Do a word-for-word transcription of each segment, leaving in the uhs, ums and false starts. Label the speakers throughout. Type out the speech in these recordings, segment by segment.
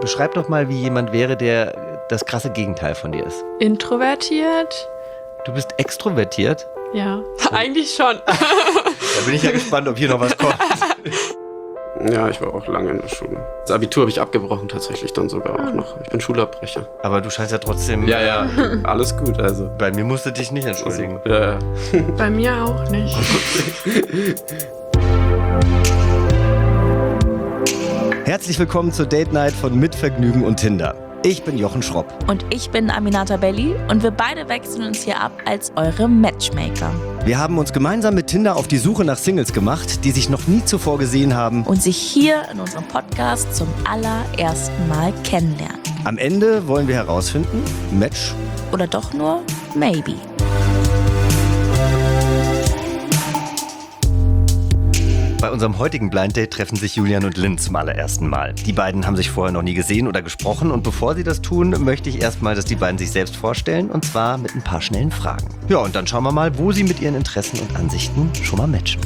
Speaker 1: beschreib doch mal, wie jemand wäre, der das krasse Gegenteil von dir ist.
Speaker 2: Introvertiert.
Speaker 1: Du bist extrovertiert?
Speaker 2: Ja, eigentlich schon.
Speaker 1: Da bin ich ja gespannt, ob hier noch was kommt.
Speaker 3: Ja, ich war auch lange in der Schule. Das Abitur habe ich abgebrochen tatsächlich dann sogar auch noch. Ich bin Schulabbrecher.
Speaker 1: Aber du scheinst ja trotzdem...
Speaker 3: Ja, ja, alles gut. Also
Speaker 1: bei mir musst du dich nicht entschuldigen.
Speaker 3: Ja, ja.
Speaker 2: Bei mir auch nicht.
Speaker 1: Herzlich willkommen zur Date Night von Mit Vergnügen und Tinder. Ich bin Jochen Schropp.
Speaker 4: Und ich bin Aminata Belli und wir beide wechseln uns hier ab als eure Matchmaker.
Speaker 1: Wir haben uns gemeinsam mit Tinder auf die Suche nach Singles gemacht, die sich noch nie zuvor gesehen haben.
Speaker 4: Und sich hier in unserem Podcast zum allerersten Mal kennenlernen.
Speaker 1: Am Ende wollen wir herausfinden, Match
Speaker 4: oder doch nur Maybe.
Speaker 1: Bei unserem heutigen Blind Date treffen sich Julian und Lynn zum allerersten Mal. Die beiden haben sich vorher noch nie gesehen oder gesprochen und bevor sie das tun, möchte ich erstmal, dass die beiden sich selbst vorstellen und zwar mit ein paar schnellen Fragen. Ja, und dann schauen wir mal, wo sie mit ihren Interessen und Ansichten schon mal matchen.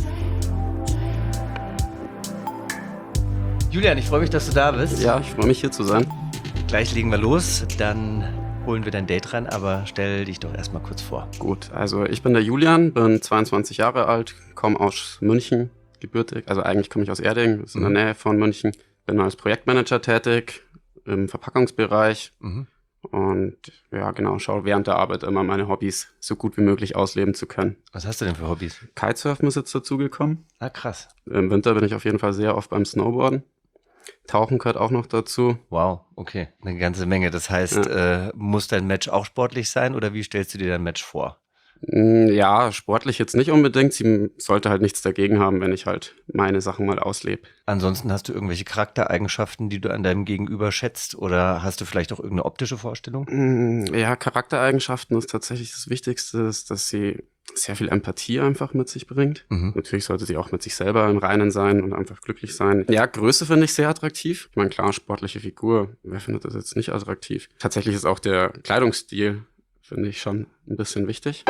Speaker 1: Julian, ich freue mich, dass du da bist.
Speaker 3: Ja, ich freue mich hier zu sein.
Speaker 1: Gleich legen wir los, dann holen wir dein Date ran, aber stell dich doch erstmal kurz vor.
Speaker 3: Gut, also ich bin der Julian, bin zweiundzwanzig Jahre alt, komme aus München. Gebürtig, also eigentlich komme ich aus Erding, das ist in der Nähe von München. Bin als Projektmanager tätig im Verpackungsbereich mhm. und ja genau, schaue während der Arbeit immer meine Hobbys so gut wie möglich ausleben zu können.
Speaker 1: Was hast du denn für Hobbys?
Speaker 3: Kitesurfen ist jetzt dazugekommen.
Speaker 1: Ah, krass.
Speaker 3: Im Winter bin ich auf jeden Fall sehr oft beim Snowboarden. Tauchen gehört auch noch dazu.
Speaker 1: Wow, okay, eine ganze Menge. Das heißt, ja. äh, muss dein Match auch sportlich sein oder wie stellst du dir dein Match vor?
Speaker 3: Ja, sportlich jetzt nicht unbedingt. Sie sollte halt nichts dagegen haben, wenn ich halt meine Sachen mal auslebe.
Speaker 1: Ansonsten hast du irgendwelche Charaktereigenschaften, die du an deinem Gegenüber schätzt oder hast du vielleicht auch irgendeine optische Vorstellung?
Speaker 3: Ja, Charaktereigenschaften ist tatsächlich das Wichtigste, ist, dass sie sehr viel Empathie einfach mit sich bringt. Mhm. Natürlich sollte sie auch mit sich selber im Reinen sein und einfach glücklich sein. Ja, Größe finde ich sehr attraktiv. Ich meine, klar, sportliche Figur, wer findet das jetzt nicht attraktiv? Tatsächlich ist auch der Kleidungsstil, finde ich, schon ein bisschen wichtig.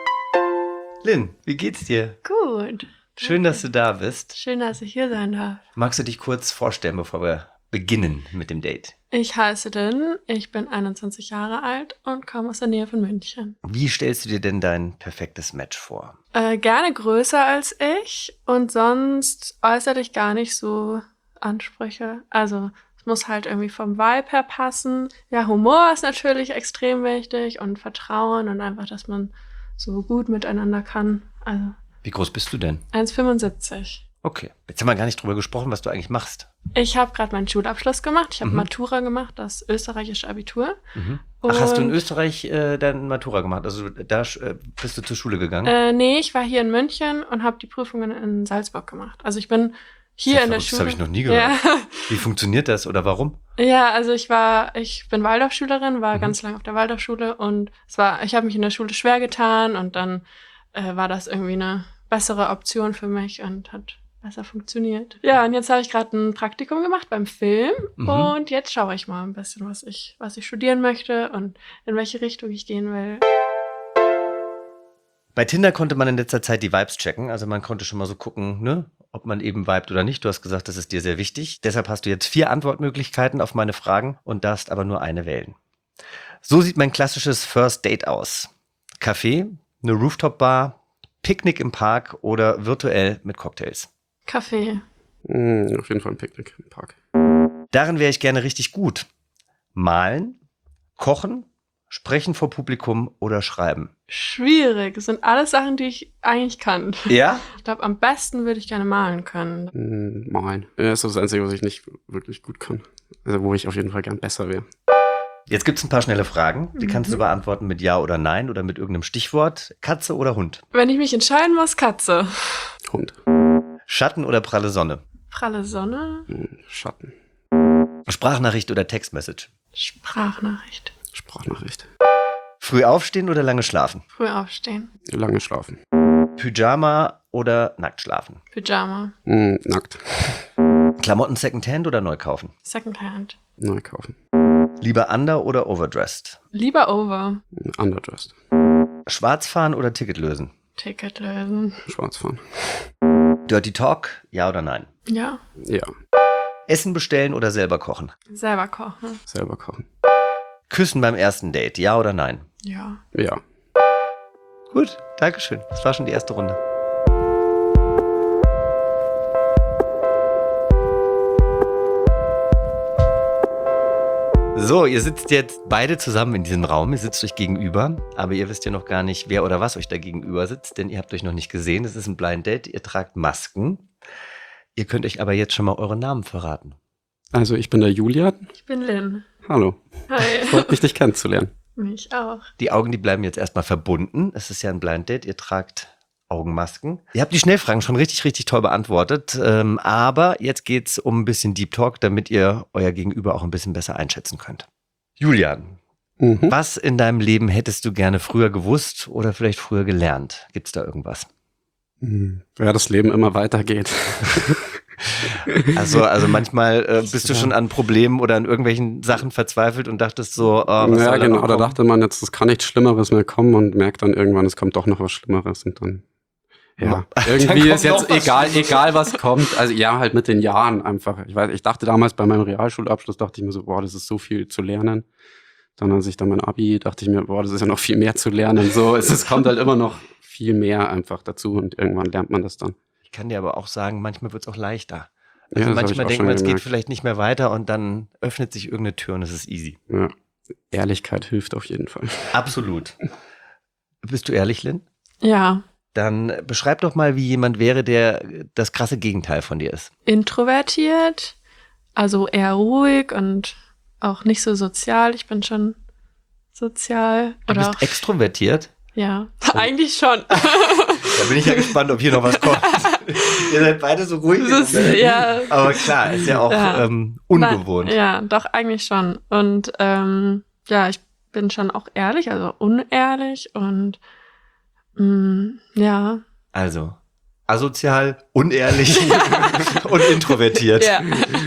Speaker 1: Lynn, wie geht's dir?
Speaker 2: Gut.
Speaker 1: Schön, dass du da bist.
Speaker 2: Schön, dass ich hier sein darf.
Speaker 1: Magst du dich kurz vorstellen, bevor wir beginnen mit dem Date?
Speaker 2: Ich heiße Lynn, ich bin einundzwanzig Jahre alt und komme aus der Nähe von München.
Speaker 1: Wie stellst du dir denn dein perfektes Match vor?
Speaker 2: Äh, gerne größer als ich und sonst äußerlich gar nicht so Ansprüche. Also es muss halt irgendwie vom Vibe her passen. Ja, Humor ist natürlich extrem wichtig und Vertrauen und einfach, dass man so gut miteinander kann. Also
Speaker 1: wie groß bist du denn?
Speaker 2: eins Komma fünfundsiebzig.
Speaker 1: Okay. Jetzt haben wir gar nicht drüber gesprochen, was du eigentlich machst.
Speaker 2: Ich habe gerade meinen Schulabschluss gemacht. Ich habe mhm. Matura gemacht, das österreichische Abitur.
Speaker 1: Mhm. Ach, hast du in Österreich äh, deine Matura gemacht? Also da äh, bist du zur Schule gegangen?
Speaker 2: Äh, nee, ich war hier in München und habe die Prüfungen in Salzburg gemacht. Also ich bin hier
Speaker 1: ja
Speaker 2: in der
Speaker 1: verrückt,
Speaker 2: Schule.
Speaker 1: Das habe ich noch nie gehört.
Speaker 2: Ja.
Speaker 1: Wie funktioniert das oder warum?
Speaker 2: Ja, also ich war, ich bin Waldorfschülerin, war mhm. ganz lange auf der Waldorfschule und es war, ich habe mich in der Schule schwer getan und dann äh, war das irgendwie eine bessere Option für mich und hat besser funktioniert. Ja, und jetzt habe ich gerade ein Praktikum gemacht beim Film mhm. und jetzt schaue ich mal ein bisschen, was ich, was ich studieren möchte und in welche Richtung ich gehen will.
Speaker 1: Bei Tinder konnte man in letzter Zeit die Vibes checken, also man konnte schon mal so gucken, ne, ob man eben vibet oder nicht. Du hast gesagt, das ist dir sehr wichtig. Deshalb hast du jetzt vier Antwortmöglichkeiten auf meine Fragen und darfst aber nur eine wählen. So sieht mein klassisches First Date aus. Café, eine Rooftop-Bar, Picknick im Park oder virtuell mit Cocktails.
Speaker 2: Kaffee.
Speaker 3: Mm, auf jeden Fall ein Picknick im Park.
Speaker 1: Darin wäre ich gerne richtig gut. Malen, kochen, sprechen vor Publikum oder schreiben.
Speaker 2: Schwierig. Das sind alles Sachen, die ich eigentlich kann.
Speaker 1: Ja?
Speaker 2: Ich glaube, am besten würde ich gerne malen können.
Speaker 3: Mm, malen. Das ist das Einzige, was ich nicht wirklich gut kann. Also wo ich auf jeden Fall gern besser wäre.
Speaker 1: Jetzt gibt es ein paar schnelle Fragen. Die kannst mhm. du beantworten mit Ja oder Nein oder mit irgendeinem Stichwort. Katze oder Hund?
Speaker 2: Wenn ich mich entscheiden muss, Katze.
Speaker 3: Hund.
Speaker 1: Schatten oder pralle Sonne?
Speaker 2: Pralle Sonne.
Speaker 3: Schatten.
Speaker 1: Sprachnachricht oder Textmessage?
Speaker 2: Sprachnachricht.
Speaker 3: Sprachnachricht.
Speaker 1: Früh aufstehen oder lange schlafen?
Speaker 2: Früh aufstehen.
Speaker 3: Lange schlafen.
Speaker 1: Pyjama oder nackt schlafen?
Speaker 2: Pyjama.
Speaker 3: Mm, nackt.
Speaker 1: Klamotten Secondhand oder neu kaufen?
Speaker 2: Secondhand.
Speaker 3: Neu kaufen.
Speaker 1: Lieber under oder overdressed?
Speaker 2: Lieber over.
Speaker 3: Underdressed.
Speaker 1: Schwarz fahren oder Ticket lösen?
Speaker 2: Ticket lösen.
Speaker 3: Schwarz fahren.
Speaker 1: Dirty Talk, ja oder nein?
Speaker 2: Ja.
Speaker 3: Ja.
Speaker 1: Essen bestellen oder selber kochen?
Speaker 2: Selber kochen.
Speaker 3: Selber kochen.
Speaker 1: Küssen beim ersten Date, ja oder nein?
Speaker 2: Ja.
Speaker 3: Ja.
Speaker 1: Gut, Dankeschön. Das war schon die erste Runde. So, ihr sitzt jetzt beide zusammen in diesem Raum. Ihr sitzt euch gegenüber, aber ihr wisst ja noch gar nicht, wer oder was euch da gegenüber sitzt, denn ihr habt euch noch nicht gesehen. Es ist ein Blind Date. Ihr tragt Masken. Ihr könnt euch aber jetzt schon mal eure Namen verraten.
Speaker 3: Also ich bin der Julian.
Speaker 2: Ich bin Lynn.
Speaker 3: Hallo.
Speaker 2: Hi.
Speaker 3: Freut mich, dich kennenzulernen.
Speaker 2: Mich auch.
Speaker 1: Die Augen, die bleiben jetzt erstmal verbunden. Es ist ja ein Blind Date. Ihr tragt Augenmasken. Ihr habt die Schnellfragen schon richtig, richtig toll beantwortet. Ähm, aber jetzt geht's um ein bisschen Deep Talk, damit ihr euer Gegenüber auch ein bisschen besser einschätzen könnt. Julian,
Speaker 3: Mhm.
Speaker 1: was in deinem Leben hättest du gerne früher gewusst oder vielleicht früher gelernt? Gibt's da irgendwas?
Speaker 3: Hm. Ja, das Leben immer weitergeht.
Speaker 1: Also, also manchmal äh, bist du schon an Problemen oder an irgendwelchen Sachen verzweifelt und dachtest so, oh, was
Speaker 3: Ja,
Speaker 1: soll da
Speaker 3: genau.
Speaker 1: noch
Speaker 3: Da
Speaker 1: kommen?
Speaker 3: dachte man jetzt, es kann nichts Schlimmeres mehr kommen und merkt dann irgendwann, es kommt doch noch was Schlimmeres und dann, ja,
Speaker 1: Dann
Speaker 3: irgendwie
Speaker 1: kommt
Speaker 3: ist jetzt
Speaker 1: noch was
Speaker 3: egal,
Speaker 1: Schlimmeres.
Speaker 3: egal was kommt. Also ja, halt mit den Jahren einfach. Ich weiß, ich dachte damals bei meinem Realschulabschluss, dachte ich mir so, boah, das ist so viel zu lernen. Dann als ich dann mein Abi, dachte ich mir, boah, das ist ja noch viel mehr zu lernen. So, es, es kommt halt immer noch viel mehr einfach dazu und irgendwann lernt man das dann.
Speaker 1: Ich kann dir aber auch sagen, manchmal wird's auch leichter.
Speaker 3: Ja,
Speaker 1: Also
Speaker 3: das hab ich
Speaker 1: manchmal
Speaker 3: auch
Speaker 1: denkt
Speaker 3: schon
Speaker 1: man, es geht
Speaker 3: gemerkt.
Speaker 1: vielleicht nicht mehr weiter und dann öffnet sich irgendeine Tür und es ist easy.
Speaker 3: Ja. Ehrlichkeit hilft auf jeden Fall.
Speaker 1: Absolut. Bist du ehrlich, Lynn?
Speaker 2: Ja.
Speaker 1: Dann beschreib doch mal, wie jemand wäre, der das krasse Gegenteil von dir ist.
Speaker 2: Introvertiert, also eher ruhig und auch nicht so sozial. Ich bin schon sozial.
Speaker 1: Du
Speaker 2: Oder
Speaker 1: bist
Speaker 2: auch,
Speaker 1: extrovertiert.
Speaker 2: ja, eigentlich schon.
Speaker 1: Da bin ich ja gespannt, ob hier noch was kommt. Ihr seid beide so ruhig.
Speaker 2: Das ist, ja,
Speaker 1: Aber klar, ist ja auch
Speaker 2: Ja.
Speaker 1: ähm, ungewohnt.
Speaker 2: Nein, ja, doch, eigentlich schon. Und ähm, ja, ich bin schon auch ehrlich, also unehrlich und mh, ja.
Speaker 1: Also, asozial, unehrlich und introvertiert.
Speaker 2: Ja.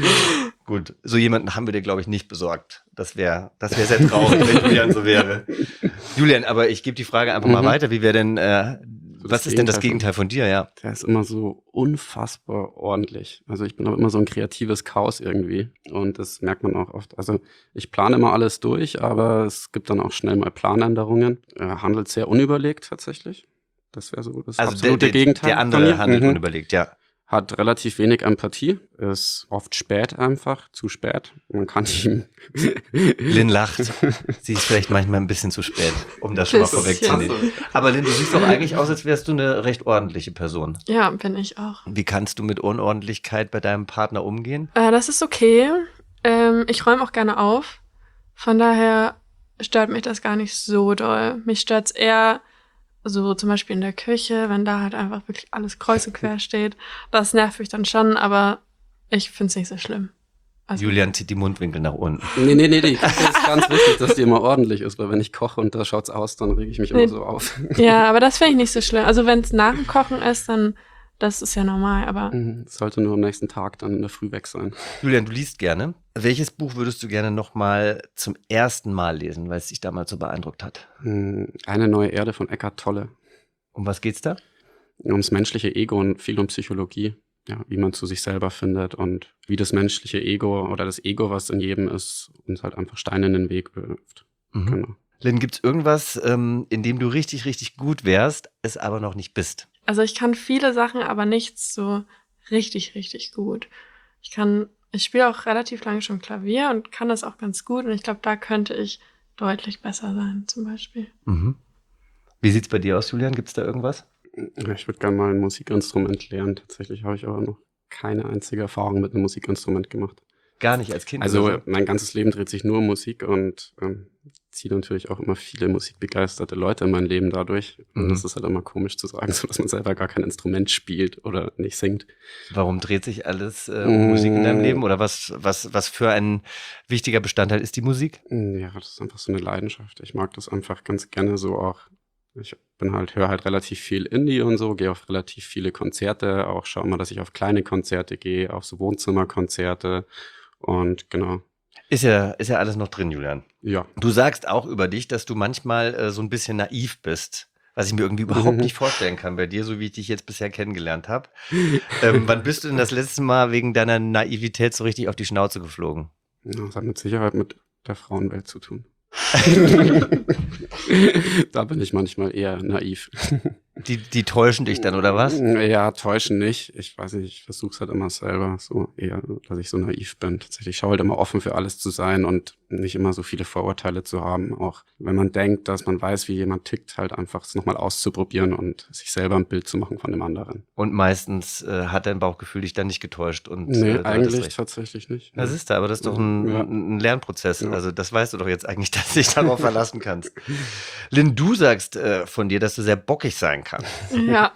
Speaker 1: Gut, so jemanden haben wir dir, glaube ich, nicht besorgt. Das wäre das wär sehr traurig, wenn Julian so wäre. Julian, aber ich gebe die Frage einfach mal
Speaker 3: Mhm.
Speaker 1: weiter. Wie wäre denn, äh, was
Speaker 3: Das
Speaker 1: ist denn das
Speaker 3: Gegenteil
Speaker 1: Gegenteil von dir, ja?
Speaker 3: Der ist immer so unfassbar ordentlich. Also ich bin aber immer so ein kreatives Chaos irgendwie. Und das merkt man auch oft. Also ich plane immer alles durch, aber es gibt dann auch schnell mal Planänderungen. Er handelt sehr unüberlegt tatsächlich. Das wäre so das
Speaker 1: Also der,
Speaker 3: absolute
Speaker 1: der,
Speaker 3: Gegenteil.
Speaker 1: der
Speaker 3: von
Speaker 1: andere
Speaker 3: mir.
Speaker 1: handelt
Speaker 3: Mhm.
Speaker 1: unüberlegt, ja.
Speaker 3: Hat relativ wenig Empathie, ist oft spät einfach, zu spät. Man kann ihm...
Speaker 1: Lynn lacht. Sie ist vielleicht manchmal ein bisschen zu spät, um das schon mal
Speaker 2: Bisschen.
Speaker 1: vorwegzunehmen. Aber Lynn, du siehst doch eigentlich aus, als wärst du eine recht ordentliche Person.
Speaker 2: Ja, bin ich auch.
Speaker 1: Wie kannst du mit Unordentlichkeit bei deinem Partner umgehen?
Speaker 2: Äh, das ist okay. Ähm, ich räume auch gerne auf. Von daher stört mich das gar nicht so doll. Mich stört's eher so zum Beispiel in der Küche, wenn da halt einfach wirklich alles kreuz und quer steht. Das nervt mich dann schon, aber ich find's nicht so schlimm. Also,
Speaker 1: Julian zieht die Mundwinkel nach unten.
Speaker 3: Nee, nee, nee, nee. Das ist ganz wichtig, dass die immer ordentlich ist, weil wenn ich koche und da schaut's aus, dann rege ich mich
Speaker 2: Nee.
Speaker 3: immer so auf.
Speaker 2: Ja, aber das finde ich nicht so schlimm. Also wenn es nach dem Kochen ist, dann das ist ja normal, aber
Speaker 3: Mhm. Sollte nur am nächsten Tag dann in der Früh weg sein.
Speaker 1: Julian, du liest gerne. Welches Buch würdest du gerne nochmal zum ersten Mal lesen, weil es dich damals so beeindruckt hat?
Speaker 3: Hm, Eine neue Erde von Eckhart Tolle.
Speaker 1: Um was geht's da?
Speaker 3: Ums menschliche Ego und viel um Psychologie. Ja, wie man zu sich selber findet und wie das menschliche Ego oder das Ego, was in jedem ist, uns halt einfach Steine in den Weg wirft.
Speaker 1: Mhm.
Speaker 3: Genau.
Speaker 1: Lynn, gibt's irgendwas, ähm, in dem du richtig, richtig gut wärst, es aber noch nicht bist?
Speaker 2: also ich kann viele Sachen, aber nichts so richtig, richtig gut. Ich kann, ich spiele auch relativ lange schon Klavier und kann das auch ganz gut und ich glaube, da könnte ich deutlich besser sein, zum Beispiel.
Speaker 1: Mhm. Wie sieht's bei dir aus, Julian? Gibt's da irgendwas?
Speaker 3: Ja, ich würde gerne mal ein Musikinstrument lernen. Tatsächlich habe ich aber noch keine einzige Erfahrung mit einem Musikinstrument gemacht.
Speaker 1: Gar nicht als Kind?
Speaker 3: Also
Speaker 1: oder so?
Speaker 3: mein ganzes Leben dreht sich nur um Musik und ähm, ziehe natürlich auch immer viele musikbegeisterte Leute in mein Leben dadurch. Und
Speaker 1: Mhm.
Speaker 3: das ist halt immer komisch zu sagen, so dass man selber gar kein Instrument spielt oder nicht singt.
Speaker 1: Warum dreht sich alles äh, um
Speaker 3: Mm.
Speaker 1: Musik in deinem Leben? Oder was, was, was für ein wichtiger Bestandteil ist die Musik?
Speaker 3: Ja, das ist einfach so eine Leidenschaft. Ich mag das einfach ganz gerne so auch. Ich bin halt, höre halt relativ viel Indie und so, gehe auf relativ viele Konzerte, auch schau mal, dass ich auf kleine Konzerte gehe, auf so Wohnzimmerkonzerte und genau,
Speaker 1: Ist ja, ist ja alles noch drin, Julian.
Speaker 3: ja.
Speaker 1: Du sagst auch über dich, dass du manchmal äh, so ein bisschen naiv bist. was ich mir irgendwie überhaupt nicht vorstellen kann bei dir, so wie ich dich jetzt bisher kennengelernt habe. Ähm, wann bist du denn das letzte Mal wegen deiner Naivität so richtig auf die Schnauze geflogen?
Speaker 3: Ja, das hat mit Sicherheit mit der Frauenwelt zu tun. Da bin ich manchmal eher naiv.
Speaker 1: Die, die täuschen dich dann, oder was?
Speaker 3: Ja, täuschen nicht. Ich weiß nicht, ich versuche es halt immer selber so eher, dass ich so naiv bin. Tatsächlich, ich schaue halt immer offen für alles zu sein und nicht immer so viele Vorurteile zu haben. Auch wenn man denkt, dass man weiß, wie jemand tickt, halt einfach es nochmal auszuprobieren und sich selber ein Bild zu machen von dem anderen.
Speaker 1: Und meistens äh, hat dein Bauchgefühl dich dann nicht getäuscht. Und,
Speaker 3: nee,
Speaker 1: äh,
Speaker 3: eigentlich tatsächlich nicht.
Speaker 1: Das ist da, aber das ist doch ein,
Speaker 3: ja.
Speaker 1: ein Lernprozess.
Speaker 3: Ja.
Speaker 1: Also das weißt du doch jetzt eigentlich, dass du dich darauf verlassen kannst. Lynn, du sagst äh, von dir, dass du sehr bockig sein kannst.
Speaker 2: Ja.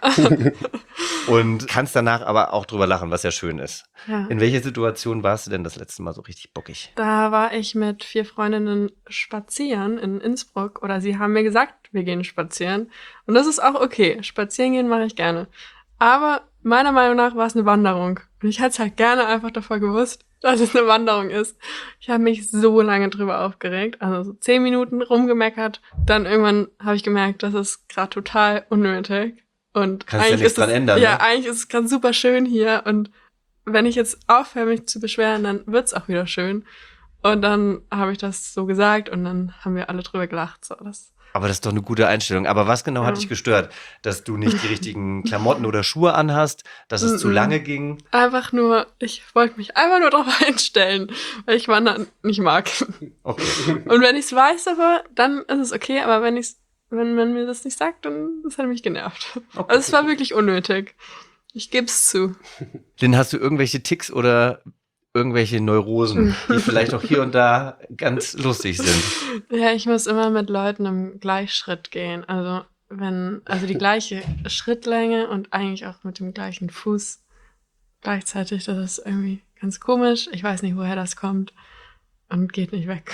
Speaker 1: Und kannst danach aber auch drüber lachen, was ja schön ist.
Speaker 2: Ja.
Speaker 1: In welcher Situation warst du denn das letzte Mal so richtig bockig?
Speaker 2: Da war ich mit vier Freundinnen spazieren in Innsbruck oder sie haben mir gesagt, wir gehen spazieren. Und das ist auch okay. Spazieren gehen mache ich gerne. Aber meiner Meinung nach war es eine Wanderung. Und ich hätte es halt gerne einfach davor gewusst, dass es eine Wanderung ist. Ich habe mich so lange drüber aufgeregt, also so zehn Minuten rumgemeckert. Dann irgendwann habe ich gemerkt, das ist gerade total unnötig. Und
Speaker 1: Kannst ja
Speaker 2: eigentlich
Speaker 1: nichts
Speaker 2: ist es,
Speaker 1: dran ändern,
Speaker 2: ja,
Speaker 1: ne?
Speaker 2: eigentlich ist es gerade super schön hier. Und wenn ich jetzt aufhöre, mich zu beschweren, dann wird's auch wieder schön. Und dann habe ich das so gesagt und dann haben wir alle drüber gelacht. So, das
Speaker 1: Aber das ist doch eine gute Einstellung. Aber was genau hat
Speaker 2: Ja.
Speaker 1: dich gestört? Dass du nicht die richtigen Klamotten oder Schuhe anhast? Dass es zu
Speaker 2: Mhm.
Speaker 1: lange ging?
Speaker 2: einfach nur, ich wollte mich einfach nur darauf einstellen, weil ich Wandern nicht mag.
Speaker 1: Okay.
Speaker 2: Und wenn ich es weiß aber, dann ist es okay, aber wenn ich's, wenn man mir das nicht sagt, dann das hat mich genervt.
Speaker 1: Okay.
Speaker 2: Also es war wirklich unnötig. Ich gebe es zu.
Speaker 1: Lynn, hast du irgendwelche Ticks oder irgendwelche Neurosen, die vielleicht auch hier und da ganz lustig sind?
Speaker 2: Ja, ich muss immer mit Leuten im Gleichschritt gehen. Also wenn, also die gleiche Schrittlänge und eigentlich auch mit dem gleichen Fuß gleichzeitig. Das ist irgendwie ganz komisch. Ich weiß nicht, woher das kommt. Und geht nicht weg.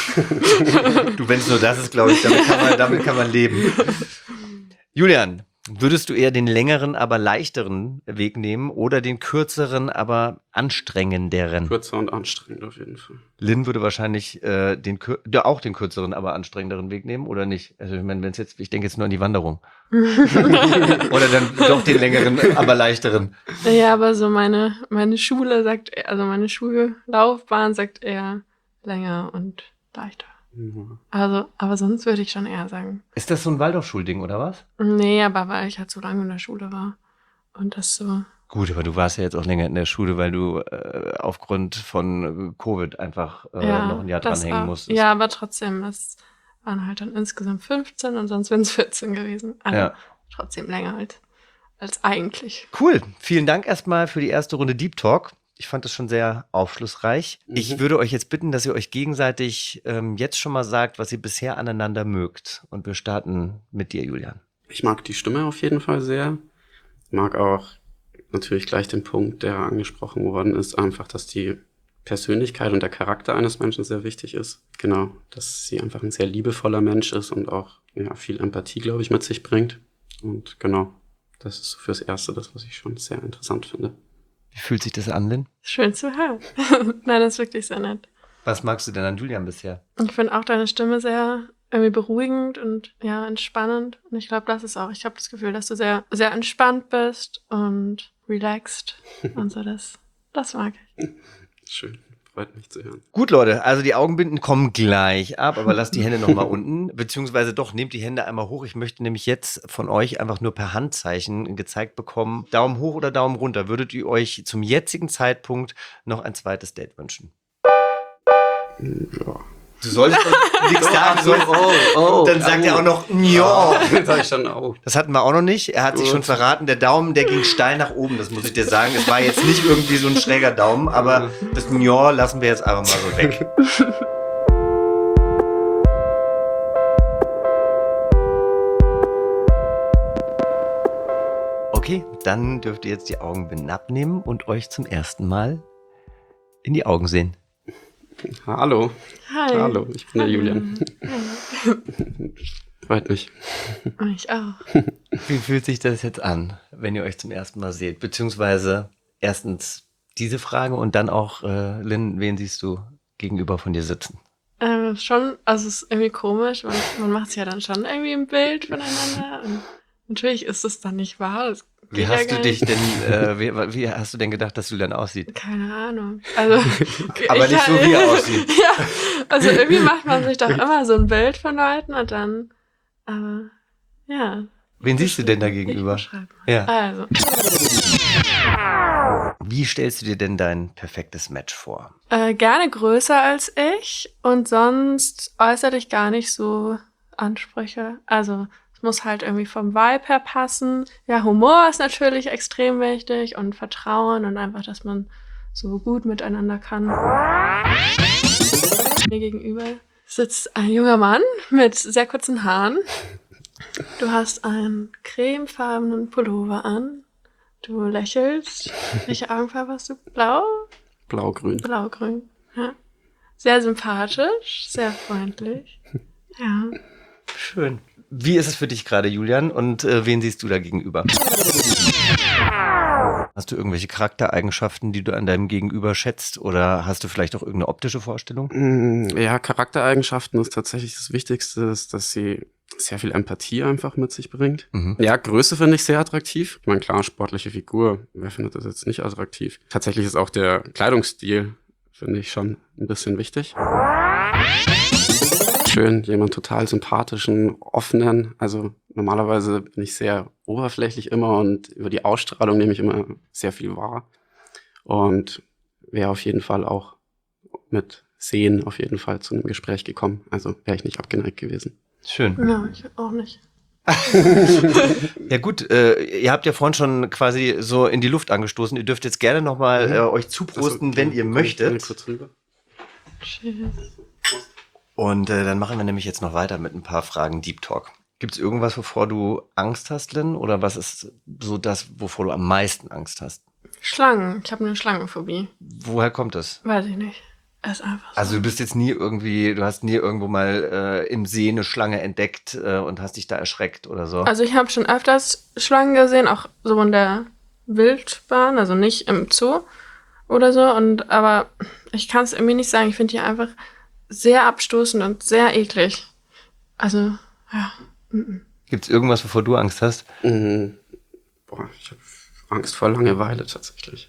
Speaker 1: Du, wenn es nur das ist, glaube ich, damit kann man, damit kann man leben. Julian, würdest du eher den längeren, aber leichteren Weg nehmen oder den kürzeren, aber anstrengenderen?
Speaker 3: Kürzer und anstrengend auf jeden Fall.
Speaker 1: Lynn würde wahrscheinlich äh, den kür- ja, auch den kürzeren, aber anstrengenderen Weg nehmen, oder nicht? Also ich meine, wenn es jetzt, ich denke jetzt nur an die Wanderung. Oder dann doch den längeren, aber leichteren.
Speaker 2: Ja, aber so meine, meine Schule sagt, also meine Schullaufbahn sagt eher länger und leichter.
Speaker 3: Ja.
Speaker 2: Also, aber sonst würde ich schon eher sagen.
Speaker 1: Ist das so ein Waldorfschulding, oder was?
Speaker 2: Nee, aber weil ich halt so lange in der Schule war. Und das so.
Speaker 1: Gut, aber du warst ja jetzt auch länger in der Schule, weil du äh, aufgrund von Covid einfach äh,
Speaker 2: ja,
Speaker 1: noch ein Jahr
Speaker 2: das
Speaker 1: dranhängen
Speaker 2: auch.
Speaker 1: musstest.
Speaker 2: Ja, aber trotzdem, es waren halt dann insgesamt fünfzehn und sonst wären es vierzehn gewesen. Also
Speaker 1: Ja.
Speaker 2: trotzdem länger halt als eigentlich.
Speaker 1: Cool. Vielen Dank erstmal für die erste Runde Deep Talk. Ich fand das schon sehr aufschlussreich.
Speaker 3: Mhm.
Speaker 1: Ich würde euch jetzt bitten, dass ihr euch gegenseitig ähm, jetzt schon mal sagt, was ihr bisher aneinander mögt. Und wir starten mit dir, Julian.
Speaker 3: Ich mag die Stimme auf jeden Fall sehr. Mag auch natürlich gleich den Punkt, der angesprochen worden ist, einfach, dass die Persönlichkeit und der Charakter eines Menschen sehr wichtig ist. Genau, dass sie einfach ein sehr liebevoller Mensch ist und auch ja, viel Empathie, glaube ich, mit sich bringt. Und genau, das ist so fürs Erste das, was ich schon sehr interessant finde.
Speaker 1: Wie fühlt sich das an, Lynn?
Speaker 2: Schön zu hören. Nein, das ist wirklich sehr nett.
Speaker 1: Was magst du denn an Julian bisher?
Speaker 2: Ich finde auch deine Stimme sehr irgendwie beruhigend und ja, entspannend. Und ich glaube, das ist auch, ich habe das Gefühl, dass du sehr, sehr entspannt bist und relaxed und so. Das, das mag ich.
Speaker 3: Schön, freut mich zu hören.
Speaker 1: Gut, Leute, also die Augenbinden kommen gleich ab, aber lasst die Hände nochmal unten, beziehungsweise doch, nehmt die Hände einmal hoch. Ich möchte nämlich jetzt von euch einfach nur per Handzeichen gezeigt bekommen, Daumen hoch oder Daumen runter. Würdet ihr euch zum jetzigen Zeitpunkt noch ein zweites Date wünschen?
Speaker 3: Ja.
Speaker 1: Du solltest nichts sagen, so,
Speaker 3: oh, oh.
Speaker 1: dann sagt er auch noch, ja.
Speaker 3: Das sag ich dann auch.
Speaker 1: Das hatten wir auch noch nicht. Er hat sich
Speaker 3: Gut.
Speaker 1: schon verraten, der Daumen, der ging steil nach oben, das muss ich dir sagen. Es war jetzt nicht irgendwie so ein schräger Daumen, aber das ja lassen wir jetzt einfach mal so weg. Okay, dann dürft ihr jetzt die Augenbinden abnehmen und euch zum ersten Mal in die Augen sehen.
Speaker 3: Hallo.
Speaker 2: Hi.
Speaker 3: Hallo, ich bin der Julian. Freut mich.
Speaker 2: Ich auch.
Speaker 1: Wie fühlt sich das jetzt an, wenn ihr euch zum ersten Mal seht? Beziehungsweise erstens diese Frage und dann auch, äh, Lynn, wen siehst du gegenüber von dir sitzen?
Speaker 2: Äh, schon, also es ist irgendwie komisch. Man, man macht sich ja dann schon irgendwie ein Bild voneinander. Und natürlich ist es dann nicht wahr. Das
Speaker 1: Wie
Speaker 2: geht
Speaker 1: hast
Speaker 2: ja
Speaker 1: du
Speaker 2: gar
Speaker 1: dich
Speaker 2: nicht.
Speaker 1: denn, äh, wie, wie hast du denn gedacht, dass Julian aussieht?
Speaker 2: Keine Ahnung. Also,
Speaker 1: Aber
Speaker 2: ich
Speaker 1: nicht so,
Speaker 2: kann-
Speaker 1: wie er aussieht.
Speaker 2: Ja, also irgendwie macht man sich doch immer so ein Bild von Leuten und dann, aber ja.
Speaker 1: Wen siehst du denn da
Speaker 2: Ich
Speaker 1: gegenüber?
Speaker 2: beschreibe mal.
Speaker 1: Ja.
Speaker 2: Also,
Speaker 1: Wie stellst du dir denn dein perfektes Match vor?
Speaker 2: äh, gerne größer als ich und sonst äußerlich gar nicht so Ansprüche. Also, es muss halt irgendwie vom Vibe her passen. Ja, Humor ist natürlich extrem wichtig und Vertrauen und einfach, dass man so gut miteinander kann. Mir gegenüber sitzt ein junger Mann mit sehr kurzen Haaren. Du hast einen cremefarbenen Pullover an. Du lächelst. Welche Augenfarbe hast du? Blau?
Speaker 3: Blau-grün.
Speaker 2: Blaugrün. Ja. Sehr sympathisch, sehr freundlich. Ja.
Speaker 1: Schön. Wie ist es für dich gerade, Julian? Und äh, wen siehst du da gegenüber? Hast du irgendwelche Charaktereigenschaften, die du an deinem Gegenüber schätzt? Oder hast du vielleicht auch irgendeine optische Vorstellung?
Speaker 3: Mm, Ja, Charaktereigenschaften ist tatsächlich das Wichtigste, ist, dass sie sehr viel Empathie einfach mit sich bringt.
Speaker 1: Mhm.
Speaker 3: Ja, Größe finde ich sehr attraktiv. Ich meine, klar, sportliche Figur, wer findet das jetzt nicht attraktiv? Tatsächlich ist auch der Kleidungsstil, finde ich, schon ein bisschen wichtig. Schön, jemand total sympathischen, offenen. Also normalerweise bin ich sehr oberflächlich immer und über die Ausstrahlung nehme ich immer sehr viel wahr. Und wäre auf jeden Fall auch mit Sehen auf jeden Fall zu einem Gespräch gekommen. Also wäre ich nicht abgeneigt gewesen.
Speaker 1: Schön.
Speaker 2: Ja, ich auch nicht.
Speaker 1: Ja gut, äh, ihr habt ja vorhin schon quasi so in die Luft angestoßen. Ihr dürft jetzt gerne nochmal
Speaker 3: Mhm.
Speaker 1: äh, euch zuprosten,
Speaker 3: Also,
Speaker 1: wenn ihr
Speaker 3: komm, komm
Speaker 1: möchtet.
Speaker 3: kurz rüber.
Speaker 2: Cheers.
Speaker 1: Und äh, dann machen wir nämlich jetzt noch weiter mit ein paar Fragen Deep Talk. Gibt es irgendwas, wovor du Angst hast, Lynn? Oder was ist so das, wovor du am meisten Angst hast?
Speaker 2: Schlangen. Ich habe eine Schlangenphobie.
Speaker 1: Woher kommt das?
Speaker 2: Weiß ich nicht. Es ist einfach so.
Speaker 1: Also du bist jetzt nie irgendwie, du hast nie irgendwo mal äh, im See eine Schlange entdeckt äh, und hast dich da erschreckt oder so.
Speaker 2: Also ich habe schon öfters Schlangen gesehen, auch so in der Wildbahn, also nicht im Zoo oder so. Und aber ich kann es irgendwie nicht sagen. Ich finde die einfach sehr abstoßend und sehr eklig. Also, ja. mhm.
Speaker 1: Gibt es irgendwas, wovor du Angst hast?
Speaker 3: Mhm. Boah, ich habe Angst vor Langeweile tatsächlich.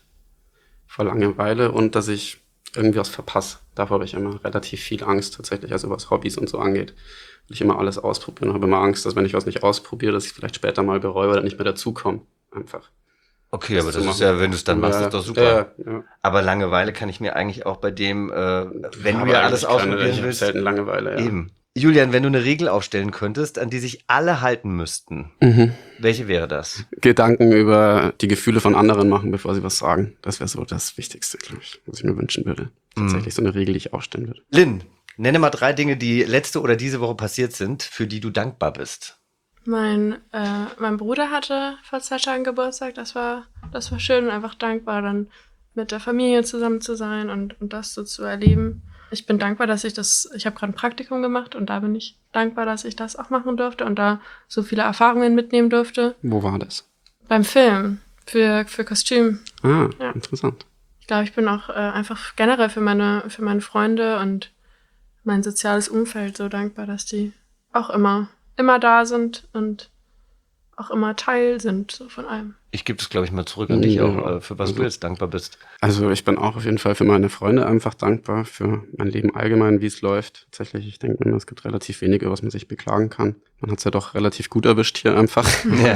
Speaker 3: Vor Langeweile und dass ich irgendwie was verpasse. Davor habe ich immer relativ viel Angst tatsächlich, also was Hobbys und so angeht. Will ich immer alles ausprobieren und habe immer Angst, dass wenn ich was nicht ausprobiere, dass ich vielleicht später mal bereue oder nicht mehr dazukomme. Einfach.
Speaker 1: Okay,
Speaker 3: Das
Speaker 1: aber
Speaker 3: zu
Speaker 1: das ist
Speaker 3: machen.
Speaker 1: ja, wenn du es dann machst,
Speaker 3: Ja,
Speaker 1: ist doch super.
Speaker 3: Ja, ja.
Speaker 1: Aber Langeweile kann ich mir eigentlich auch bei dem, äh, wenn
Speaker 3: Aber
Speaker 1: du ja alles
Speaker 3: eigentlich keine,
Speaker 1: ausprobieren
Speaker 3: ich hab
Speaker 1: willst,
Speaker 3: selten Langeweile, ja.
Speaker 1: eben. Julian, wenn du eine Regel aufstellen könntest, an die sich alle halten müssten,
Speaker 3: Mhm.
Speaker 1: welche wäre das?
Speaker 3: Gedanken über die Gefühle von anderen machen, bevor sie was sagen. Das wäre so das Wichtigste, glaube ich, was ich mir wünschen würde. Tatsächlich so eine Regel, die ich aufstellen würde.
Speaker 1: Lynn, nenne mal drei Dinge, die letzte oder diese Woche passiert sind, für die du dankbar bist.
Speaker 2: Mein, äh, mein Bruder hatte vor zwei Tagen Geburtstag. Das war, das war schön und einfach dankbar, dann mit der Familie zusammen zu sein und, und das so zu erleben. Ich bin dankbar, dass ich das, ich habe gerade ein Praktikum gemacht und da bin ich dankbar, dass ich das auch machen durfte und da so viele Erfahrungen mitnehmen durfte.
Speaker 3: Wo war das?
Speaker 2: Beim Film, für, für Kostüm.
Speaker 3: Ah,
Speaker 2: Ja.
Speaker 3: interessant.
Speaker 2: Ich glaube, ich bin auch äh, einfach generell für meine, für meine Freunde und mein soziales Umfeld so dankbar, dass die auch immer, immer da sind und auch immer Teil sind so von allem.
Speaker 1: Ich gebe es, glaube ich, mal zurück an dich
Speaker 3: Ja.
Speaker 1: auch, äh, für was du jetzt dankbar bist.
Speaker 3: Also ich bin auch auf jeden Fall für meine Freunde einfach dankbar, für mein Leben allgemein, wie es läuft. Tatsächlich, ich denke mir, es gibt relativ wenig, über was man sich beklagen kann. Man hat es ja doch relativ gut erwischt hier einfach.
Speaker 1: Ja.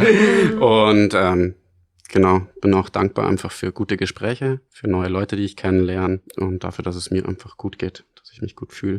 Speaker 3: Und ähm, genau, bin auch dankbar einfach für gute Gespräche, für neue Leute, die ich kennenlerne und dafür, dass es mir einfach gut geht, dass ich mich gut fühle.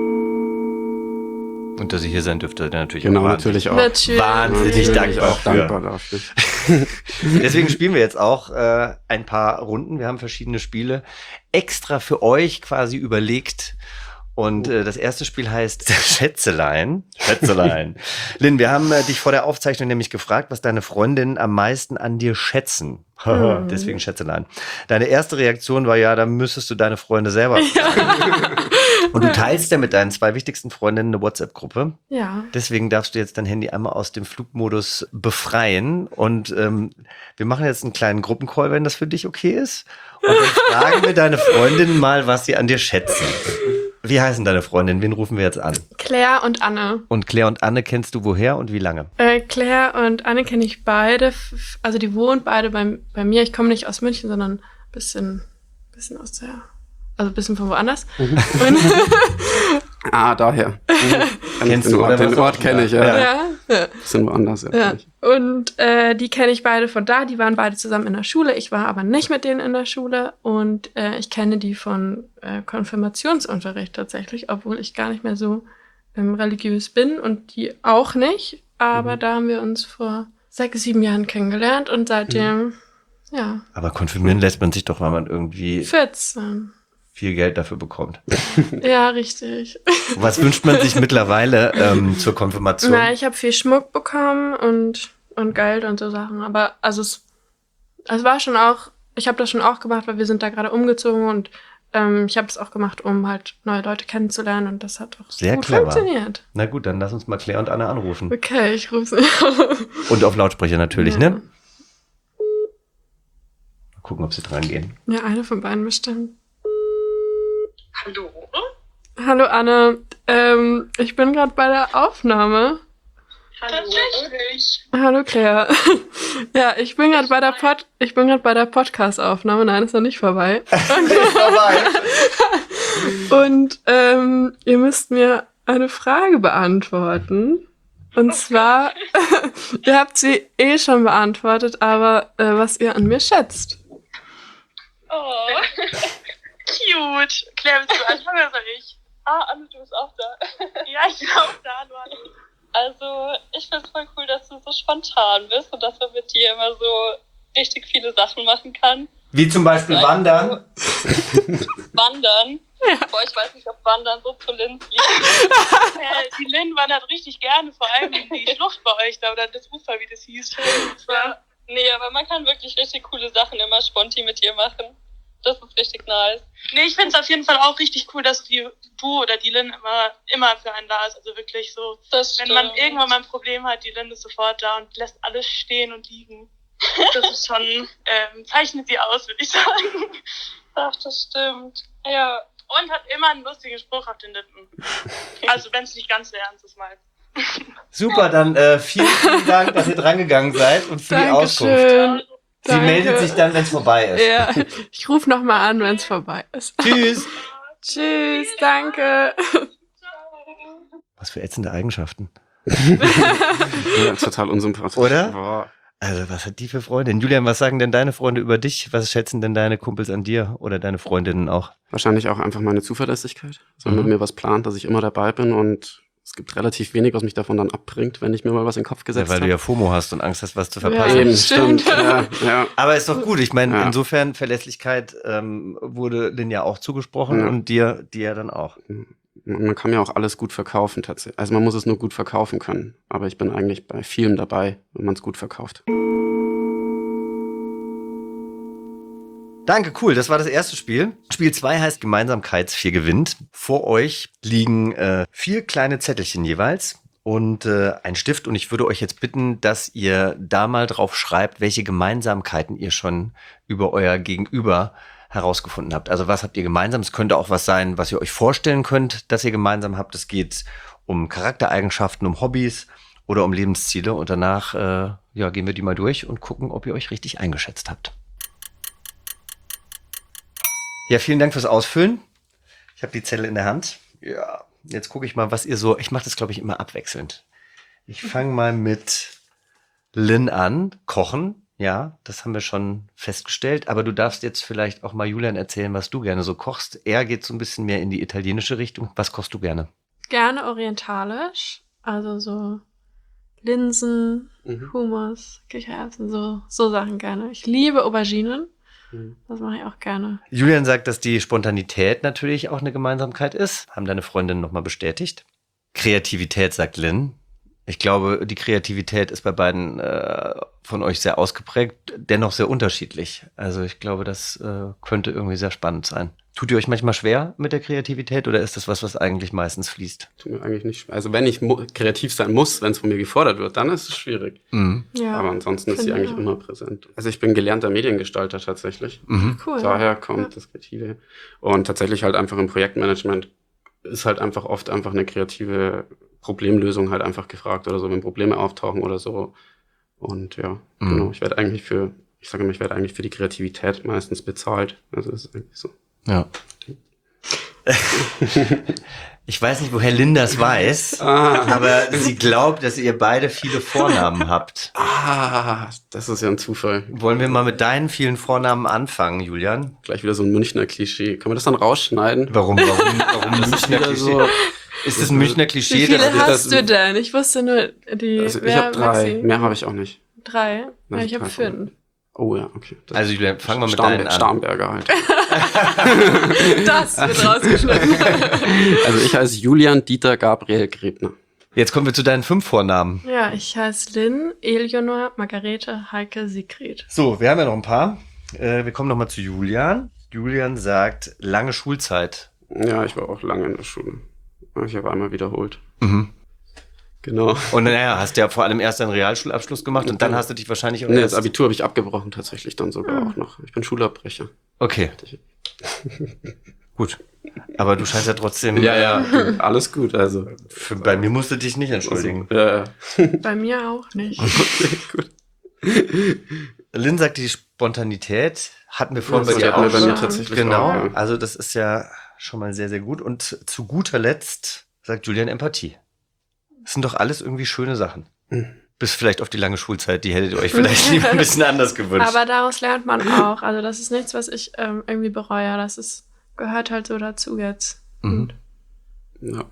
Speaker 1: Und dass ich hier sein dürfte, natürlich
Speaker 3: Genau,
Speaker 1: auch wahnsinnig.
Speaker 3: natürlich auch.
Speaker 2: Natürlich.
Speaker 1: Wahnsinnig
Speaker 3: Natürlich
Speaker 1: dankbar
Speaker 3: auch
Speaker 1: für.
Speaker 3: dankbar dafür.
Speaker 1: Deswegen spielen wir jetzt auch äh, ein paar Runden. Wir haben verschiedene Spiele extra für euch quasi überlegt. Und äh, das erste Spiel heißt Schätzelein. Schätzelein. Lynn, wir haben äh, dich vor der Aufzeichnung nämlich gefragt, was deine Freundinnen am meisten an dir schätzen.
Speaker 2: Mhm.
Speaker 1: Deswegen Schätzelein. Deine erste Reaktion war ja, da müsstest du deine Freunde selber fragen. Und du teilst ja mit deinen zwei wichtigsten Freundinnen eine WhatsApp-Gruppe.
Speaker 2: Ja.
Speaker 1: Deswegen darfst du jetzt dein Handy einmal aus dem Flugmodus befreien. Und ähm, wir machen jetzt einen kleinen Gruppencall, wenn das für dich okay ist. Und dann fragen wir deine Freundinnen mal, was sie an dir schätzen. Wie heißen deine Freundinnen? Wen rufen wir jetzt an?
Speaker 2: Claire und Anne.
Speaker 1: Und Claire und Anne kennst du woher und wie lange?
Speaker 2: Äh, Claire und Anne kenne ich beide. f- Also die wohnen beide bei, bei mir. Ich komme nicht aus München, sondern ein bisschen, bisschen aus der... Also ein bisschen von woanders. Und,
Speaker 3: Ah, daher. Mhm.
Speaker 1: Kennst
Speaker 3: den
Speaker 1: du,
Speaker 3: Ort,
Speaker 1: oder
Speaker 3: den
Speaker 1: was
Speaker 3: Ort
Speaker 1: auch
Speaker 3: kenne ich,
Speaker 1: immer.
Speaker 3: ja.
Speaker 2: ja, ja.
Speaker 3: Bisschen woanders, ja.
Speaker 2: Ja,
Speaker 3: kenn ich.
Speaker 2: und äh, die kenne ich beide von da. Die waren beide zusammen in der Schule. Ich war aber nicht mit denen in der Schule. Und äh, ich kenne die von äh, Konfirmationsunterricht tatsächlich, obwohl ich gar nicht mehr so ähm, religiös bin und die auch nicht. Aber
Speaker 3: Mhm.
Speaker 2: da haben wir uns vor sechs, sieben Jahren kennengelernt und seitdem, ja,
Speaker 1: Aber konfirmieren lässt man sich doch, weil man irgendwie
Speaker 2: vierzehn.
Speaker 1: viel Geld dafür bekommt.
Speaker 2: Ja, richtig.
Speaker 1: Was wünscht man sich mittlerweile ähm, zur Konfirmation?
Speaker 2: Na, ich habe viel Schmuck bekommen und, und Geld und so Sachen. Aber also es, es war schon auch, ich habe das schon auch gemacht, weil wir sind da gerade umgezogen und ähm, ich habe es auch gemacht, um halt neue Leute kennenzulernen und das hat auch
Speaker 1: Sehr
Speaker 2: gut
Speaker 1: clever.
Speaker 2: funktioniert.
Speaker 1: Na gut, dann lass uns mal Claire und Anne anrufen.
Speaker 2: Okay, ich rufe sie.
Speaker 1: Und auf Lautsprecher natürlich,
Speaker 2: Ja.
Speaker 1: ne? Mal gucken, ob sie dran gehen.
Speaker 2: Ja, eine von beiden bestimmt.
Speaker 5: Hallo?
Speaker 2: Hallo Anne, ähm, ich bin gerade bei der Aufnahme.
Speaker 5: Tatsächlich.
Speaker 2: Hallo Claire. Ja, ich bin gerade bei der Pod ich bin gerade bei der Podcast-Aufnahme. Nein, ist noch nicht vorbei. Und ähm, ihr müsst mir eine Frage beantworten. Und zwar, ihr habt sie eh schon beantwortet, aber äh, was ihr an mir schätzt.
Speaker 5: Oh. Cute. Claire, bist du anfangen oder soll ich? Ah, Anne, du bist auch da. Ja, ich bin auch da, hallo Anne. Also, ich find's voll cool, dass du so spontan bist und dass man mit dir immer so richtig viele Sachen machen kann.
Speaker 1: Wie zum Beispiel wandern.
Speaker 5: Wandern.
Speaker 2: Ja.
Speaker 5: Boah, ich weiß nicht, ob Wandern so zu Lynn liegt. äh, die Lynn wandert richtig gerne, vor allem in die Schlucht bei euch da, oder das Ufer, wie das hieß. Ja. Nee, aber man kann wirklich richtig coole Sachen immer spontan mit ihr machen. Das ist richtig nice. Nee, ich find's auf jeden Fall auch richtig cool, dass die, du oder die Lynn immer, immer für einen da ist. Also wirklich so, Das wenn stimmt. man irgendwann mal ein Problem hat, die Lynn ist sofort da und lässt alles stehen und liegen. Das ist schon, ähm, zeichnet sie aus, würde ich sagen. Ach, das stimmt. Ja. Und hat immer einen lustigen Spruch auf den Lippen. Also wenn es nicht ganz so ernst ist mal.
Speaker 1: Super, dann äh, vielen, vielen Dank, dass ihr drangegangen seid und für die Auskunft.
Speaker 2: Dankeschön.
Speaker 1: Sie
Speaker 2: Danke.
Speaker 1: meldet sich dann, wenn es vorbei ist.
Speaker 2: Ja, ich rufe nochmal an, wenn es vorbei ist.
Speaker 1: Tschüss.
Speaker 2: Tschüss, danke.
Speaker 1: Was für ätzende Eigenschaften.
Speaker 3: Ja, total unsympathisch.
Speaker 1: Oder?
Speaker 3: Boah.
Speaker 1: Also, was hat die für Freundin? Julian, was sagen denn deine Freunde über dich? Was schätzen denn deine Kumpels an dir oder deine Freundinnen auch?
Speaker 3: Wahrscheinlich auch einfach meine Zuverlässigkeit. Also wenn
Speaker 1: Mhm.
Speaker 3: man mir was plant, dass ich immer dabei bin und es gibt relativ wenig, was mich davon dann abbringt, wenn ich mir mal was in den Kopf
Speaker 1: Ja,
Speaker 3: gesetzt
Speaker 1: weil du
Speaker 3: habe.
Speaker 1: ja FOMO hast und Angst hast, was zu
Speaker 2: Ja.
Speaker 1: verpassen.
Speaker 3: Eben,
Speaker 2: Stimmt.
Speaker 3: stimmt. Ja, ja.
Speaker 1: Aber ist doch gut. Ich meine,
Speaker 3: Ja.
Speaker 1: insofern Verlässlichkeit ähm, wurde Lynn ja auch zugesprochen
Speaker 3: Ja.
Speaker 1: und dir, dir dann auch.
Speaker 3: Man kann ja auch alles gut verkaufen tatsächlich. Also man muss es nur gut verkaufen können. Aber ich bin eigentlich bei vielem dabei, wenn man es gut verkauft.
Speaker 1: Danke, cool. Das war das erste Spiel. Spiel zwei heißt Gemeinsamkeitsvier gewinnt. Vor euch liegen äh, vier kleine Zettelchen jeweils und äh, ein Stift. Und ich würde euch jetzt bitten, dass ihr da mal drauf schreibt, welche Gemeinsamkeiten ihr schon über euer Gegenüber herausgefunden habt. Also was habt ihr gemeinsam? Es könnte auch was sein, was ihr euch vorstellen könnt, dass ihr gemeinsam habt. Es geht um Charaktereigenschaften, um Hobbys oder um Lebensziele. Und danach äh, ja, gehen wir die mal durch und gucken, ob ihr euch richtig eingeschätzt habt. Ja, vielen Dank fürs Ausfüllen. Ich habe die Zettel in der Hand. Ja, jetzt gucke ich mal, was ihr so... Ich mache das, glaube ich, immer abwechselnd. Ich fange mal mit Lynn an. Kochen, ja, das haben wir schon festgestellt. Aber du darfst jetzt vielleicht auch mal Julian erzählen, was du gerne so kochst. Er geht so ein bisschen mehr in die italienische Richtung. Was kochst du gerne?
Speaker 2: Gerne orientalisch, also so Linsen,
Speaker 3: Mhm.
Speaker 2: Hummus, Kichererbsen, so, so Sachen gerne. Ich liebe Auberginen,
Speaker 3: Mhm.
Speaker 2: das mache ich auch gerne.
Speaker 1: Julian sagt, dass die Spontanität natürlich auch eine Gemeinsamkeit ist. Haben deine Freundinnen nochmal bestätigt. Kreativität, sagt Lynn. Ich glaube, die Kreativität ist bei beiden äh, von euch sehr ausgeprägt, dennoch sehr unterschiedlich. Also ich glaube, das äh, könnte irgendwie sehr spannend sein. Tut ihr euch manchmal schwer mit der Kreativität oder ist das was, was eigentlich meistens fließt?
Speaker 3: Tut mir eigentlich nicht schwer. Also wenn ich mu- kreativ sein muss, wenn es von mir gefordert wird, dann ist es schwierig.
Speaker 1: Mhm.
Speaker 2: Ja,
Speaker 3: Aber ansonsten ist sie
Speaker 2: finde ich
Speaker 3: eigentlich
Speaker 2: auch.
Speaker 3: immer präsent. Also ich bin gelernter Mediengestalter tatsächlich.
Speaker 1: Mhm.
Speaker 2: Cool.
Speaker 3: Daher kommt
Speaker 2: Ja.
Speaker 3: das Kreative. Und tatsächlich halt einfach im Projektmanagement ist halt einfach oft einfach eine kreative Problemlösung halt einfach gefragt oder so, wenn Probleme auftauchen oder so. Und ja, mhm. genau, ich werde eigentlich für, ich sage immer, ich werde eigentlich für die Kreativität meistens bezahlt. Also das ist eigentlich so.
Speaker 1: Ja. Ich weiß nicht, woher Lynn das weiß, ah. aber sie glaubt, dass ihr beide viele Vornamen habt.
Speaker 3: Ah, das ist ja ein Zufall.
Speaker 1: Wollen wir mal mit deinen vielen Vornamen anfangen, Julian?
Speaker 3: Gleich wieder so ein Münchner Klischee. Können wir das dann rausschneiden?
Speaker 1: Warum? Warum, warum Münchner Klischee? So,
Speaker 3: ist
Speaker 1: das ein Münchner Klischee?
Speaker 2: Wie viele
Speaker 1: dass
Speaker 2: hast du denn? Ich wusste nur die...
Speaker 3: Also ich habe drei, Maxi? Mehr habe ich auch nicht.
Speaker 2: Drei? Ja, ich habe fünf.
Speaker 3: Oh ja, okay.
Speaker 1: Das also Julian, fangen wir mit
Speaker 3: Starnberg,
Speaker 1: deinen an.
Speaker 3: Starnberger halt.
Speaker 2: Das wird rausgeschnitten.
Speaker 3: Also ich heiße Julian Dieter Gabriel Grebner.
Speaker 1: Jetzt kommen wir zu deinen fünf Vornamen.
Speaker 2: Ja, ich heiße Lynn, Eleonor, Margarete, Heike, Sigrid.
Speaker 1: So, wir haben ja noch ein paar. Äh, wir kommen nochmal zu Julian. Julian sagt, lange Schulzeit.
Speaker 3: Ja, ich war auch lange in der Schule. Ich habe einmal wiederholt.
Speaker 1: Mhm.
Speaker 3: Genau.
Speaker 1: Und naja, hast ja vor allem erst deinen Realschulabschluss gemacht und dann hast du dich wahrscheinlich auch
Speaker 3: nee,
Speaker 1: erst...
Speaker 3: das Abitur habe ich abgebrochen tatsächlich dann sogar mhm. auch noch. Ich bin Schulabbrecher.
Speaker 1: Okay. Gut. Aber du scheinst ja trotzdem...
Speaker 3: Ja, ja, alles gut. Also
Speaker 1: für, bei mir musst du dich nicht entschuldigen.
Speaker 3: Also, ja, ja.
Speaker 2: Bei mir auch nicht.
Speaker 3: Okay, gut.
Speaker 1: Lynn sagt, die Spontanität hatten wir vorhin
Speaker 3: ja,
Speaker 1: bei dir auch
Speaker 3: bei
Speaker 1: schon.
Speaker 3: mir tatsächlich
Speaker 1: genau.
Speaker 3: Auch, ja.
Speaker 1: Also das ist ja schon mal sehr, sehr gut. Und zu guter Letzt sagt Julian Empathie. Das sind doch alles irgendwie schöne Sachen. Mhm. Bis vielleicht auf die lange Schulzeit, die hättet ihr euch vielleicht lieber ein bisschen anders gewünscht.
Speaker 2: Aber daraus lernt man auch. Also das ist nichts, was ich ähm, irgendwie bereue. Das ist, gehört halt so dazu jetzt.
Speaker 1: Mhm.
Speaker 3: Ja.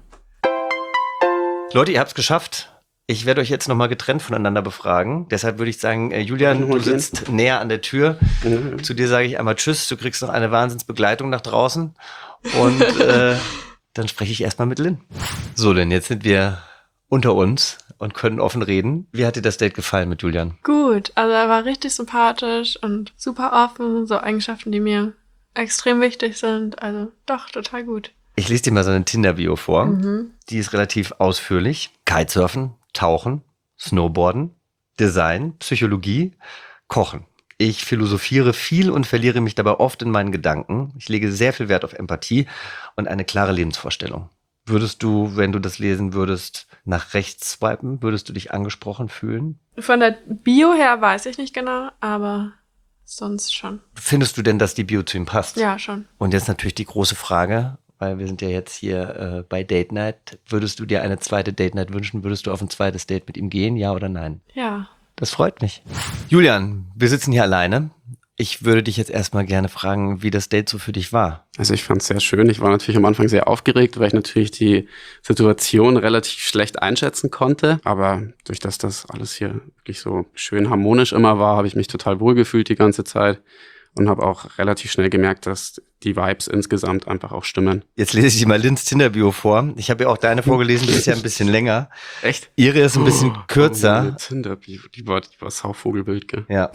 Speaker 1: Leute, ihr habt es geschafft. Ich werde euch jetzt nochmal getrennt voneinander befragen. Deshalb würde ich sagen, äh, Julian, du sitzt näher an der Tür. Mhm. Zu dir sage ich einmal Tschüss. Du kriegst noch eine Wahnsinnsbegleitung nach draußen. Und äh, dann spreche ich erstmal mit Lynn. So, Lynn, jetzt sind wir unter uns und können offen reden. Wie hat dir das Date gefallen mit Julian?
Speaker 2: Gut, also er war richtig sympathisch und super offen, so Eigenschaften, die mir extrem wichtig sind. Also doch, total gut.
Speaker 1: Ich lese dir mal so eine Tinder-Bio vor.
Speaker 2: Mhm.
Speaker 1: Die ist relativ ausführlich. Kitesurfen, Tauchen, Snowboarden, Design, Psychologie, Kochen. Ich philosophiere viel und verliere mich dabei oft in meinen Gedanken. Ich lege sehr viel Wert auf Empathie und eine klare Lebensvorstellung. Würdest du, wenn du das lesen würdest, nach rechts swipen? Würdest du dich angesprochen fühlen?
Speaker 2: Von der Bio her weiß ich nicht genau, aber sonst schon.
Speaker 1: Findest du denn, dass die Bio zu ihm passt?
Speaker 2: Ja, schon.
Speaker 1: Und jetzt natürlich die große Frage, weil wir sind ja jetzt hier äh, bei Date Night. Würdest du dir eine zweite Date Night wünschen? Würdest du auf ein zweites Date mit ihm gehen, ja oder nein?
Speaker 2: Ja.
Speaker 1: Das freut mich. Julian, wir sitzen hier alleine. Ich würde dich jetzt erstmal gerne fragen, wie das Date so für dich war.
Speaker 3: Also ich fand es sehr schön. Ich war natürlich am Anfang sehr aufgeregt, weil ich natürlich die Situation relativ schlecht einschätzen konnte. Aber durch das das alles hier wirklich so schön harmonisch immer war, habe ich mich total wohlgefühlt die ganze Zeit. Und habe auch relativ schnell gemerkt, dass die Vibes insgesamt einfach auch stimmen.
Speaker 1: Jetzt lese ich dir mal Lynns Tinder-Bio vor. Ich habe ja auch deine vorgelesen, die ist ja ein bisschen länger.
Speaker 3: Echt?
Speaker 1: Ihre ist ein bisschen
Speaker 3: oh,
Speaker 1: kürzer.
Speaker 3: Oh, Tinder-Bio, die war, die war Sauvogelbild, gell?
Speaker 1: Ja.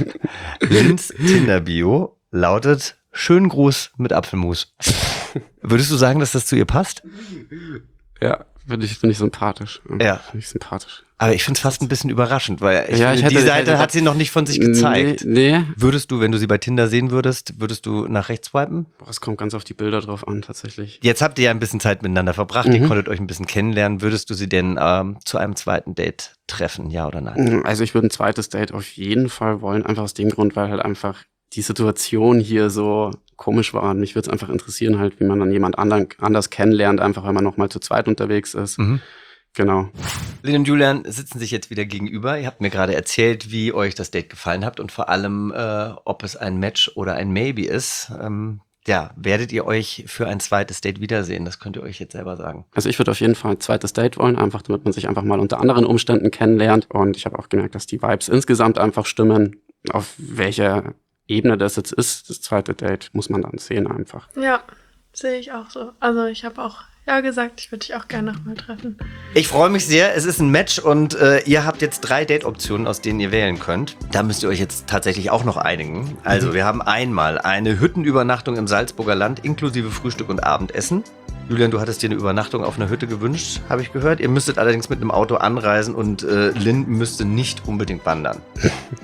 Speaker 1: Lynns Tinder-Bio lautet, schönen Gruß mit Apfelmus. Würdest du sagen, dass das zu ihr passt?
Speaker 3: Ja, finde ich, find ich sympathisch.
Speaker 1: Ja.
Speaker 3: Finde ich sympathisch.
Speaker 1: Aber ich finde es fast ein bisschen überraschend, weil ich
Speaker 3: ja,
Speaker 1: finde,
Speaker 3: ich hätte,
Speaker 1: die Seite
Speaker 3: hätte,
Speaker 1: hat sie noch nicht von sich gezeigt.
Speaker 3: Nee, nee.
Speaker 1: Würdest du, wenn du sie bei Tinder sehen würdest, würdest du nach rechts swipen?
Speaker 3: Boah, es kommt ganz auf die Bilder drauf an, tatsächlich.
Speaker 1: Jetzt habt ihr ja ein bisschen Zeit miteinander verbracht,
Speaker 3: mhm.
Speaker 1: ihr konntet euch ein bisschen kennenlernen. Würdest du sie denn ähm, zu einem zweiten Date treffen, ja oder nein?
Speaker 3: Also ich würde ein zweites Date auf jeden Fall wollen, einfach aus dem Grund, weil halt einfach die Situation hier so komisch war. Und mich würde es einfach interessieren, halt, wie man dann jemand anderen, anders kennenlernt, einfach weil man nochmal zu zweit unterwegs ist.
Speaker 1: Mhm.
Speaker 3: Genau.
Speaker 1: Lynn und Julian sitzen sich jetzt wieder gegenüber. Ihr habt mir gerade erzählt, wie euch das Date gefallen hat und vor allem, äh, ob es ein Match oder ein Maybe ist. Ähm, ja, werdet ihr euch für ein zweites Date wiedersehen? Das könnt ihr euch jetzt selber sagen.
Speaker 3: Also ich würde auf jeden Fall ein zweites Date wollen, einfach damit man sich einfach mal unter anderen Umständen kennenlernt. Und ich habe auch gemerkt, dass die Vibes insgesamt einfach stimmen. Auf welcher Ebene das jetzt ist, das zweite Date, muss man dann sehen einfach.
Speaker 2: Ja, sehe ich auch so. Also ich habe auch ja gesagt, ich würde dich auch gerne nochmal treffen.
Speaker 1: Ich freue mich sehr. Es ist ein Match und äh, ihr habt jetzt drei Date-Optionen, aus denen ihr wählen könnt. Da müsst ihr euch jetzt tatsächlich auch noch einigen. Also mhm. wir haben einmal eine Hüttenübernachtung im Salzburger Land inklusive Frühstück und Abendessen. Julian, du hattest dir eine Übernachtung auf einer Hütte gewünscht, habe ich gehört. Ihr müsstet allerdings mit einem Auto anreisen und äh, Lynn müsste nicht unbedingt wandern.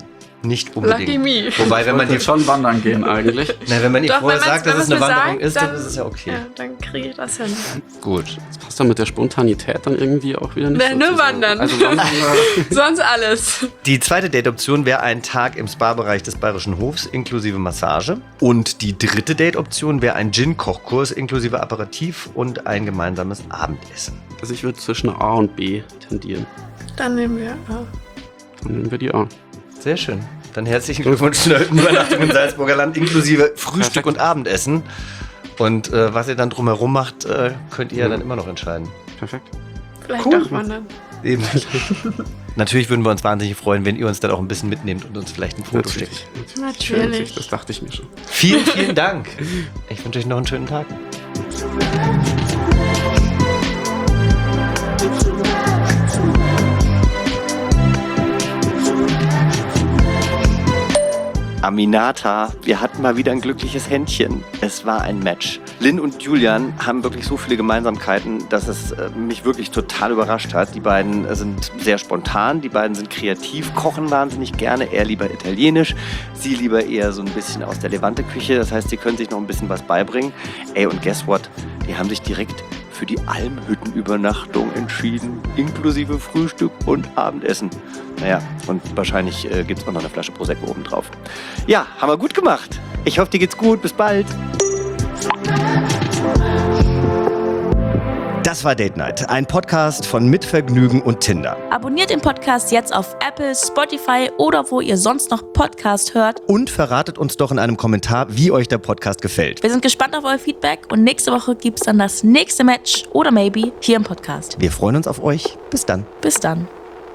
Speaker 1: Nicht unbedingt.
Speaker 2: Lucky me.
Speaker 1: Wobei, wenn man dir
Speaker 3: schon wandern gehen eigentlich.
Speaker 1: Na, wenn man ihr
Speaker 2: Doch,
Speaker 1: vorher
Speaker 2: wenn man's-
Speaker 1: sagt, dass
Speaker 2: wenn
Speaker 1: es eine
Speaker 2: man's mir
Speaker 1: Wanderung
Speaker 2: sagt,
Speaker 1: ist, dann
Speaker 2: dann-
Speaker 1: ist es ja okay.
Speaker 2: Ja, dann kriege ich das hin.
Speaker 1: Gut.
Speaker 3: Das passt dann mit der Spontanität dann irgendwie auch wieder nicht
Speaker 2: Nee,
Speaker 3: so
Speaker 2: nur
Speaker 3: zusammen.
Speaker 2: wandern.
Speaker 3: Also wandern
Speaker 2: Sonst alles.
Speaker 1: Die zweite Date-Option wäre ein Tag im Spa-Bereich des Bayerischen Hofs inklusive Massage. Und die dritte Date-Option wäre ein Gin-Kochkurs inklusive Aperitif und ein gemeinsames Abendessen.
Speaker 3: also ich würde zwischen A und B tendieren.
Speaker 2: Dann nehmen wir. Oh.
Speaker 3: Dann nehmen wir die A.
Speaker 1: Sehr schön. Dann herzlichen Glückwunsch zu einer Übernachtung im Salzburger Land inklusive Frühstück
Speaker 3: Perfekt.
Speaker 1: und Abendessen. Und äh, was ihr dann drumherum macht, äh, könnt ihr ja dann immer noch entscheiden.
Speaker 3: Perfekt.
Speaker 2: Vielleicht
Speaker 1: Cool.
Speaker 2: doch wandern.
Speaker 1: Eben. Natürlich würden wir uns wahnsinnig freuen, wenn ihr uns dann auch ein bisschen mitnehmt und uns vielleicht ein Foto schickt.
Speaker 3: Natürlich.
Speaker 2: Natürlich.
Speaker 3: Das dachte ich mir schon.
Speaker 1: Vielen, vielen Dank. Ich wünsche euch noch einen schönen Tag. Aminata, wir hatten mal wieder ein glückliches Händchen. Es war ein Match. Lynn und Julian haben wirklich so viele Gemeinsamkeiten, dass es äh, mich wirklich total überrascht hat. Die beiden äh, sind sehr spontan, die beiden sind kreativ, kochen wahnsinnig gerne, er lieber italienisch, sie lieber eher so ein bisschen aus der Levante-Küche. Das heißt, sie können sich noch ein bisschen was beibringen. Ey, und guess what? Die haben sich direkt für die Almhüttenübernachtung entschieden, inklusive Frühstück und Abendessen. Naja, und wahrscheinlich äh, gibt es auch noch eine Flasche Prosecco oben drauf. Ja, haben wir gut gemacht. Ich hoffe, dir geht's gut. Bis bald. Das war Date Night, ein Podcast von Mitvergnügen und Tinder.
Speaker 4: Abonniert den Podcast jetzt auf Apple, Spotify oder wo ihr sonst noch Podcast hört.
Speaker 1: Und verratet uns doch in einem Kommentar, wie euch der Podcast gefällt.
Speaker 4: Wir sind gespannt auf euer Feedback und nächste Woche gibt's dann das nächste Match oder maybe hier im Podcast.
Speaker 1: Wir freuen uns auf euch. Bis dann.
Speaker 4: Bis dann.